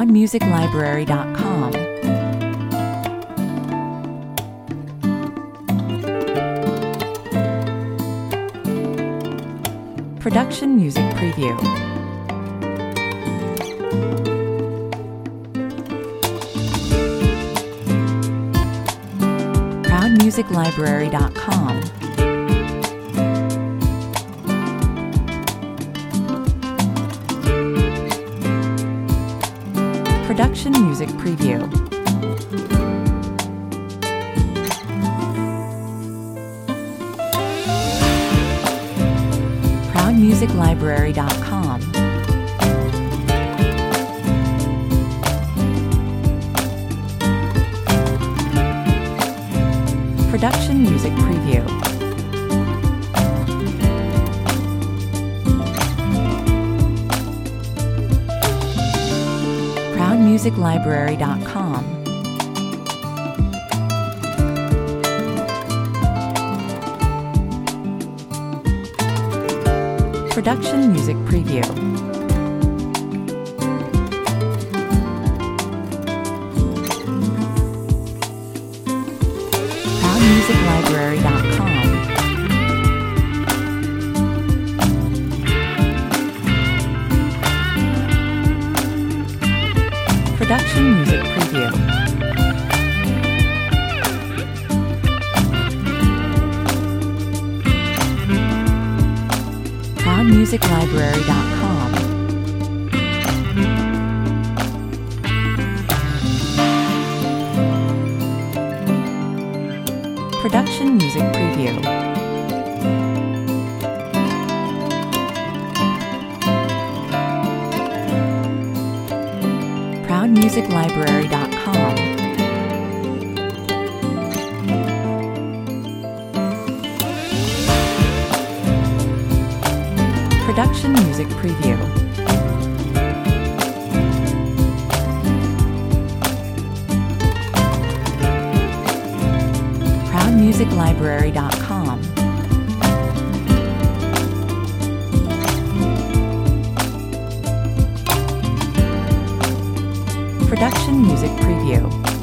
ProudMusicLibrary.com. Production Music Preview. ProudMusicLibrary.com. Production Music Preview. ProudMusicLibrary.com. Production Music Preview. ProudMusicLibrary.com. Production Music Preview. ProudMusicLibrary.com. Production Music Preview. ProudMusicLibrary.com. Production Music Preview. ProudMusicLibrary.com. Production Music Preview. ProudMusicLibrary.com. Production Music Preview.